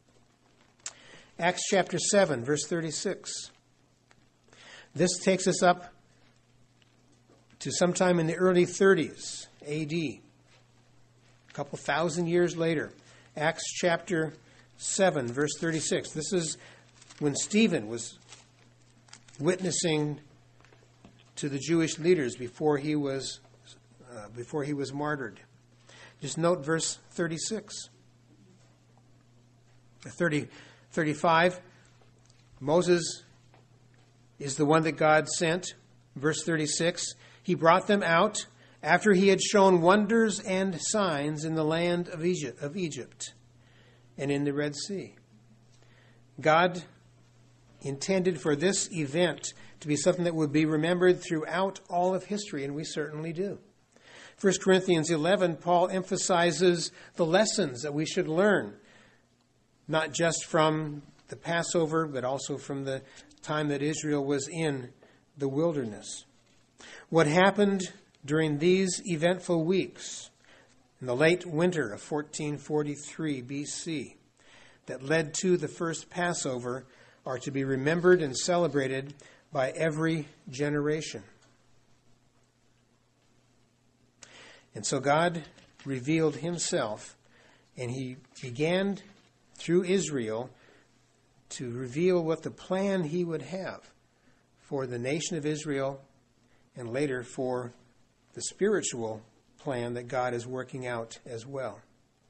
Acts chapter 7, verse 36. This takes us up to sometime in the early 30s A.D., a couple thousand years later. Acts chapter 7, verse 36. This is when Stephen was witnessing to the Jewish leaders before he was martyred. Just note verse 35. Moses is the one that God sent. Verse 36. He brought them out after he had shown wonders and signs in the land of Egypt and in the Red Sea. God intended for this event to be something that would be remembered throughout all of history, and we certainly do. 1 Corinthians 11, Paul emphasizes the lessons that we should learn, not just from the Passover, but also from the time that Israel was in the wilderness. What happened during these eventful weeks in the late winter of 1443 BC that led to the first Passover are to be remembered and celebrated by every generation. And so God revealed himself, and he began through Israel to reveal what the plan he would have for the nation of Israel and later for the spiritual plan that God is working out as well.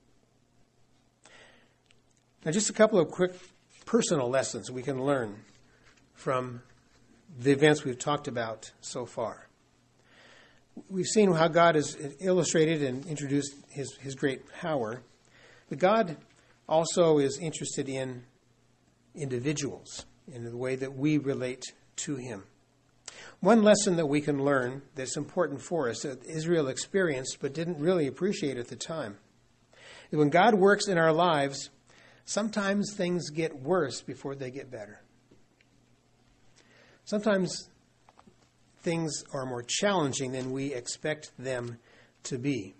Now, just a couple of quick personal lessons we can learn from the events we've talked about so far. We've seen how God has illustrated and introduced his great power, but God also is interested in individuals in the way that we relate to him. One lesson that we can learn that's important for us that Israel experienced but didn't really appreciate at the time is when God works in our lives, sometimes things get worse before they get better. Sometimes things are more challenging than we expect them to be.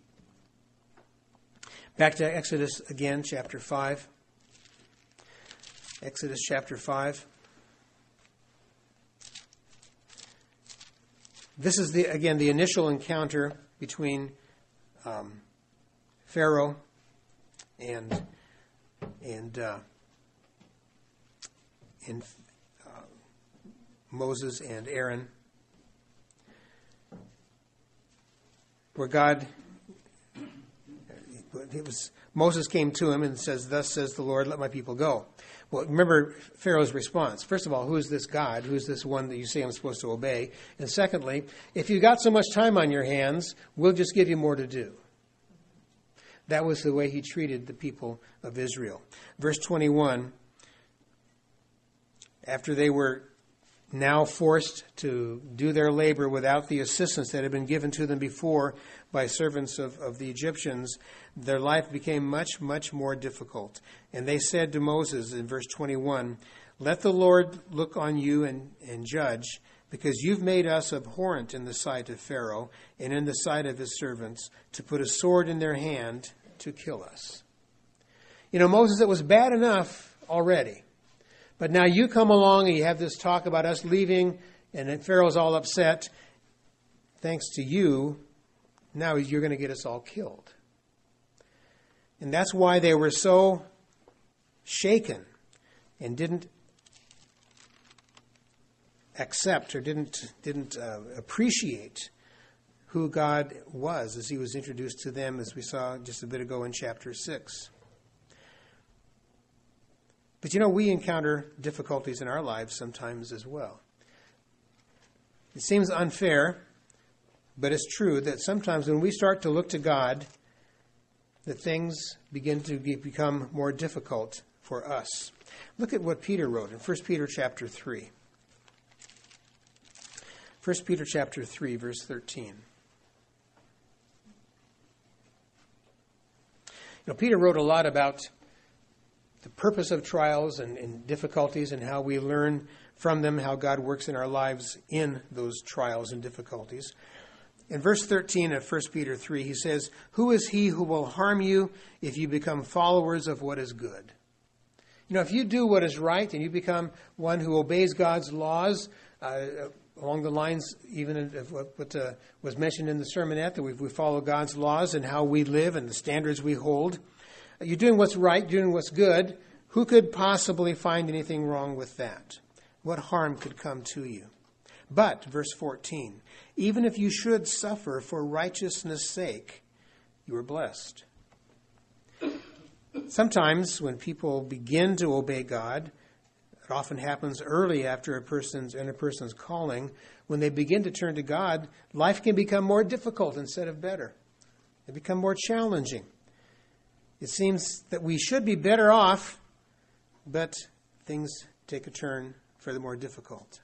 Back to Exodus again, chapter 5. Exodus chapter 5. This is the initial encounter between Pharaoh and Moses and Aaron, where Moses came to him and says, "Thus says the Lord, let my people go." Well, remember Pharaoh's response. First of all, who is this God? Who is this one that you say I'm supposed to obey? And secondly, if you've got so much time on your hands, we'll just give you more to do. That was the way he treated the people of Israel. Verse 21, after they were now forced to do their labor without the assistance that had been given to them before by servants of the Egyptians, their life became much, much more difficult. And they said to Moses in verse 21, "Let the Lord look on you and judge, because you've made us abhorrent in the sight of Pharaoh and in the sight of his servants, to put a sword in their hand to kill us." You know, Moses, it was bad enough already. But now you come along and you have this talk about us leaving, and then Pharaoh's all upset. Thanks to you, now you're going to get us all killed. And that's why they were so shaken and didn't accept or didn't appreciate who God was as he was introduced to them, as we saw just a bit ago in chapter 6. But you know, we encounter difficulties in our lives sometimes as well. It seems unfair, but it's true that sometimes when we start to look to God, that things begin to become more difficult for us. Look at what Peter wrote in 1 Peter chapter 3. 1 Peter chapter 3, verse 13. You know, Peter wrote a lot about the purpose of trials and difficulties and how we learn from them, how God works in our lives in those trials and difficulties. In verse 13 of 1 Peter 3, he says, "Who is he who will harm you if you become followers of what is good?" You know, if you do what is right and you become one who obeys God's laws, along the lines even of what was mentioned in the sermonette, that we follow God's laws and how we live and the standards we hold, you're doing what's right, doing what's good. Who could possibly find anything wrong with that? What harm could come to you? But, verse 14, even if you should suffer for righteousness' sake, you are blessed. Sometimes when people begin to obey God, it often happens early after a person's calling, when they begin to turn to God, life can become more difficult instead of better. It become more challenging. It seems that we should be better off, but things take a turn for the more difficult.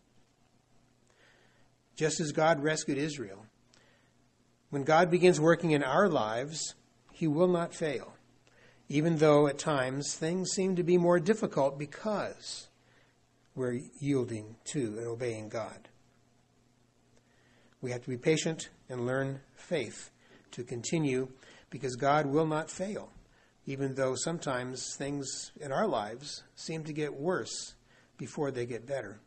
Just as God rescued Israel, when God begins working in our lives, he will not fail, even though at times things seem to be more difficult because we're yielding to and obeying God. We have to be patient and learn faith to continue, because God will not fail, even though sometimes things in our lives seem to get worse before they get better.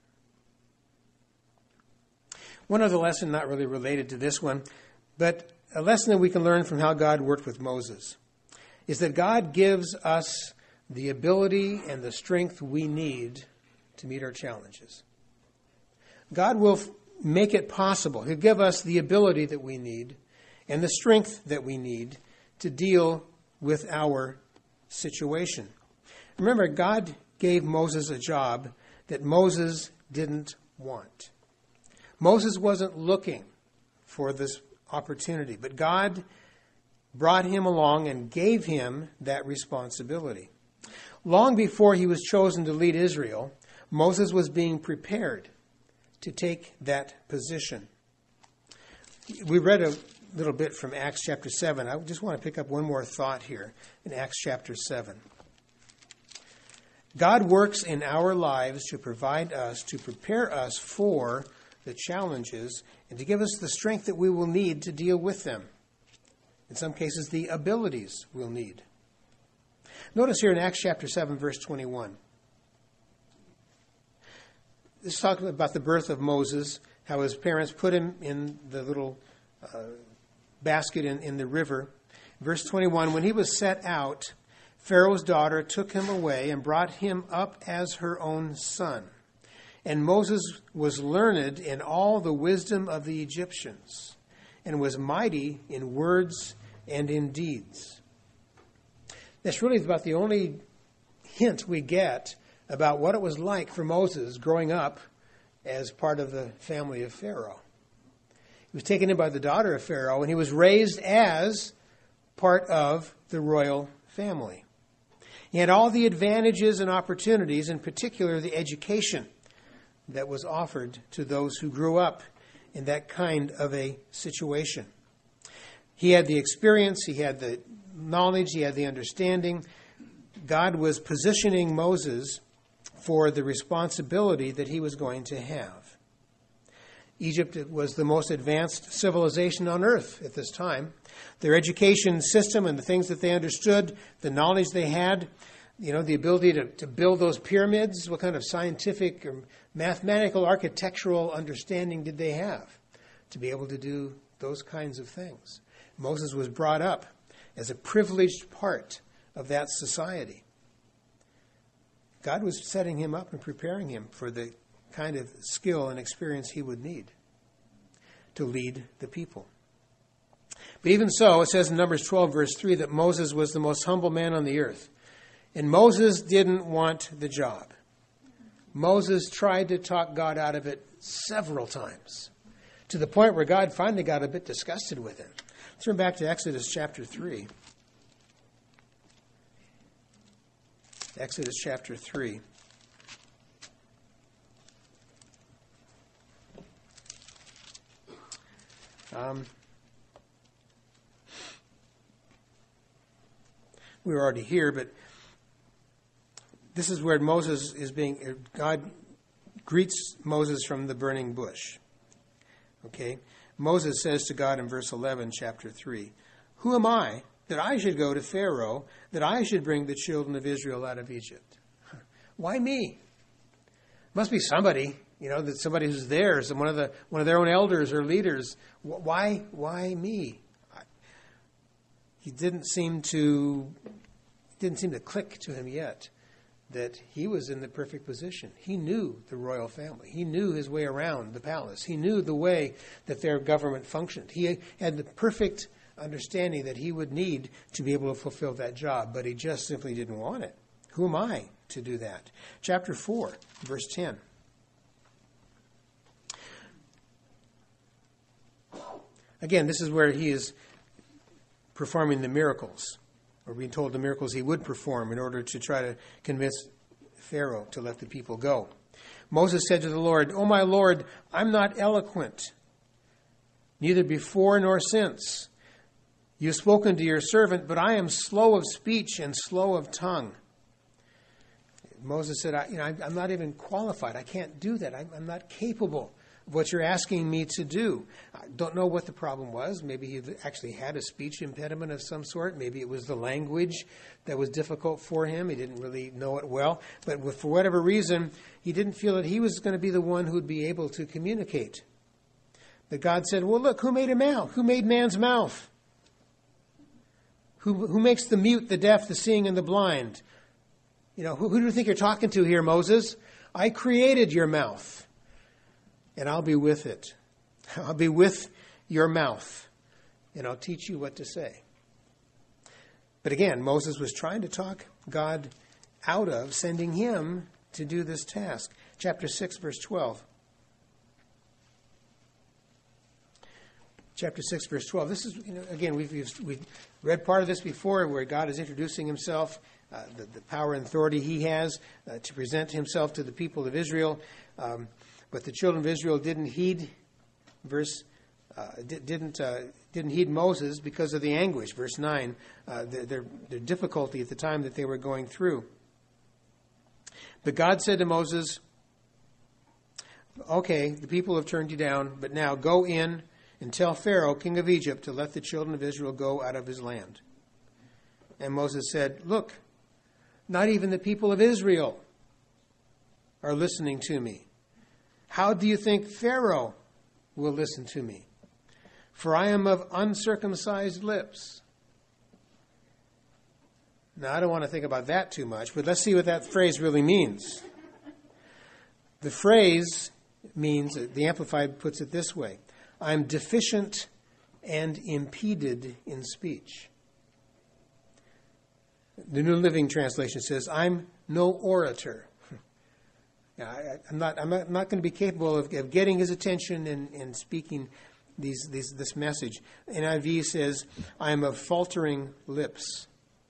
One other lesson, not really related to this one, but a lesson that we can learn from how God worked with Moses, is that God gives us the ability and the strength we need to meet our challenges. God will make it possible. He'll give us the ability that we need and the strength that we need to deal with our situation. Remember, God gave Moses a job that Moses didn't want. Moses wasn't looking for this opportunity, but God brought him along and gave him that responsibility. Long before he was chosen to lead Israel, Moses was being prepared to take that position. We read a little bit from Acts chapter 7. I just want to pick up one more thought here in Acts chapter 7. God works in our lives to provide us, to prepare us for the challenges, and to give us the strength that we will need to deal with them. In some cases, the abilities we'll need. Notice here in Acts chapter 7, verse 21. This is talking about the birth of Moses, how his parents put him in the little basket in the river. Verse 21, when he was set out, Pharaoh's daughter took him away and brought him up as her own son. And Moses was learned in all the wisdom of the Egyptians, and was mighty in words and in deeds. That's really about the only hint we get about what it was like for Moses growing up as part of the family of Pharaoh. He was taken in by the daughter of Pharaoh, and he was raised as part of the royal family. He had all the advantages and opportunities, in particular the education that was offered to those who grew up in that kind of a situation. He had the experience, he had the knowledge, he had the understanding. God was positioning Moses for the responsibility that he was going to have. Egypt was the most advanced civilization on earth at this time. Their education system and the things that they understood, the knowledge they had, the ability to build those pyramids, what kind of scientific or mathematical architectural understanding did they have to be able to do those kinds of things? Moses was brought up as a privileged part of that society. God was setting him up and preparing him for the kind of skill and experience he would need to lead the people. But even so, it says in Numbers 12, verse 3, that Moses was the most humble man on the earth. And Moses didn't want the job. Moses tried to talk God out of it several times, to the point where God finally got a bit disgusted with him. Turn back to Exodus chapter 3. Exodus chapter 3. We were already here, but this is where God greets Moses from the burning bush. Okay? Moses says to God in verse 11, chapter 3, "Who am I that I should go to Pharaoh, that I should bring the children of Israel out of Egypt?" Why me? Must be somebody, that somebody who's theirs, one of their own elders or leaders. Why me? It didn't seem to click to him yet that he was in the perfect position. He knew the royal family. He knew his way around the palace. He knew the way that their government functioned. He had the perfect understanding that he would need to be able to fulfill that job, but he just simply didn't want it. Who am I to do that? Chapter 4, verse 10. Again, this is where he is performing the miracles, or being told the miracles he would perform in order to try to convince Pharaoh to let the people go. Moses said to the Lord, "O my Lord, I'm not eloquent, neither before nor since. You've spoken to your servant, but I am slow of speech and slow of tongue." Moses said, I'm not even qualified. I can't do that. I'm not capable of what you're asking me to do. I don't know what the problem was. Maybe he actually had a speech impediment of some sort. Maybe it was the language that was difficult for him. He didn't really know it well. But for whatever reason, he didn't feel that he was going to be the one who would be able to communicate. But God said, well, look, who made a mouth? Who made man's mouth? Who makes the mute, the deaf, the seeing, and the blind? Who do you think you're talking to here, Moses? I created your mouth, and I'll be with it. I'll be with your mouth, and I'll teach you what to say. But again, Moses was trying to talk God out of sending him to do this task. Chapter 6, verse 12. Chapter 6, verse 12. This is, again, we've read part of this before where God is introducing himself, the power and authority he has to present himself to the people of Israel. But the children of Israel didn't heed didn't heed Moses because of the anguish. Verse 9, their difficulty at the time that they were going through. But God said to Moses, okay, the people have turned you down, but now go in and tell Pharaoh, king of Egypt, to let the children of Israel go out of his land. And Moses said, look, not even the people of Israel are listening to me. How do you think Pharaoh will listen to me? For I am of uncircumcised lips. Now, I don't want to think about that too much, but let's see what that phrase really means. The phrase means, the Amplified puts it this way: I'm deficient and impeded in speech. The New Living Translation says, I'm no orator. Now, I'm not going to be capable of getting his attention and speaking this message. NIV says, I'm of faltering lips.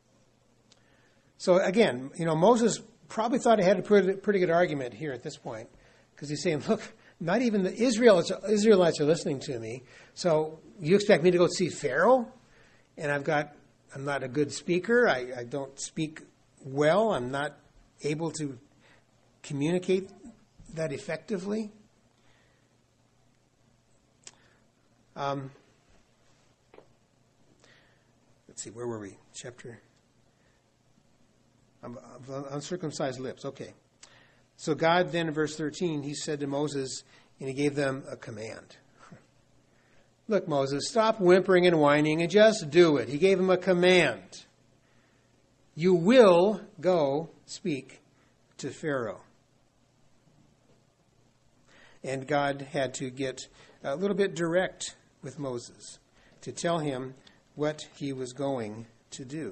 So again, Moses probably thought he had a pretty good argument here at this point, because he's saying, look, not even the Israelites are listening to me. So you expect me to go see Pharaoh? And I'm not a good speaker. I don't speak well. I'm not able to communicate that effectively. Let's see, where were we? Chapter. Uncircumcised lips. Okay. So God then, in verse 13, he said to Moses, and he gave them a command. Look, Moses, stop whimpering and whining and just do it. He gave him a command. You will go speak to Pharaoh. And God had to get a little bit direct with Moses to tell him what he was going to do.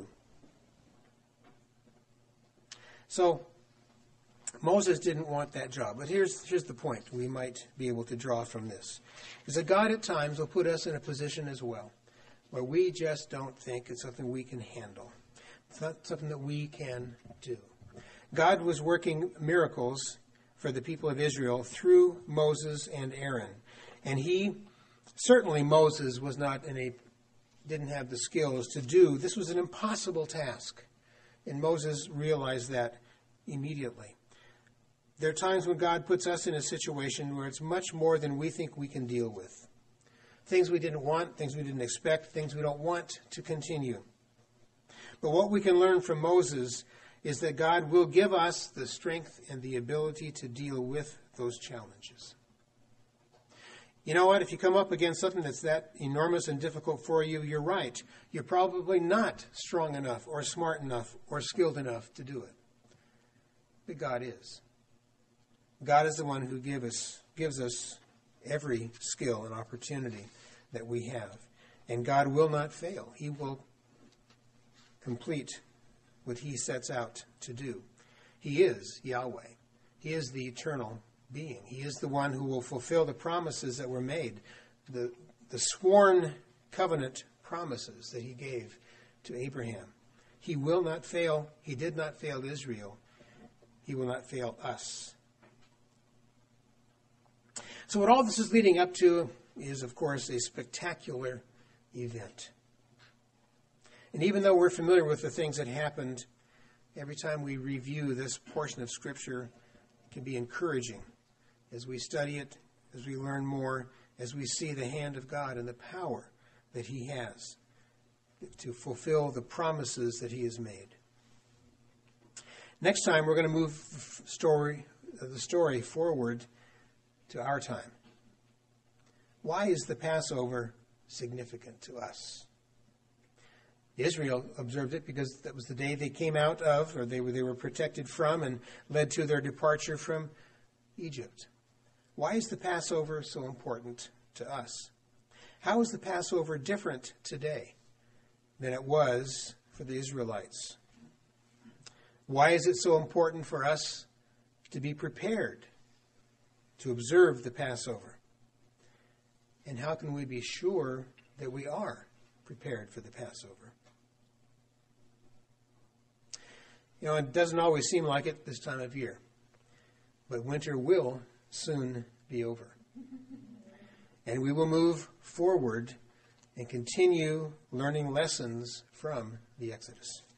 So Moses didn't want that job. But here's the point we might be able to draw from this, is that God at times will put us in a position as well where we just don't think it's something we can handle. It's not something that we can do. God was working miracles for the people of Israel through Moses and Aaron. And certainly Moses didn't have the skills to do. This was an impossible task. And Moses realized that immediately. There are times when God puts us in a situation where it's much more than we think we can deal with. Things we didn't want, things we didn't expect, things we don't want to continue. But what we can learn from Moses is that God will give us the strength and the ability to deal with those challenges. You know what? If you come up against something that's that enormous and difficult for you, you're right. You're probably not strong enough or smart enough or skilled enough to do it. But God is. God is the one who gives us every skill and opportunity that we have. And God will not fail. He will complete what he sets out to do. He is Yahweh. He is the eternal being. He is the one who will fulfill the promises that were made, the sworn covenant promises that he gave to Abraham. He will not fail. He did not fail Israel. He will not fail us. So what all this is leading up to is, of course, a spectacular event. And even though we're familiar with the things that happened, every time we review this portion of Scripture, it can be encouraging as we study it, as we learn more, as we see the hand of God and the power that He has to fulfill the promises that He has made. Next time, we're going to move the story forward to our time. Why is the Passover significant to us? Israel observed it because that was the day they came out of, or they were protected from, and led to their departure from Egypt. Why is the Passover so important to us? How is the Passover different today than it was for the Israelites? Why is it so important for us to be prepared to observe the Passover? And how can we be sure that we are prepared for the Passover? You know, it doesn't always seem like it this time of year, but winter will soon be over. And we will move forward and continue learning lessons from the Exodus.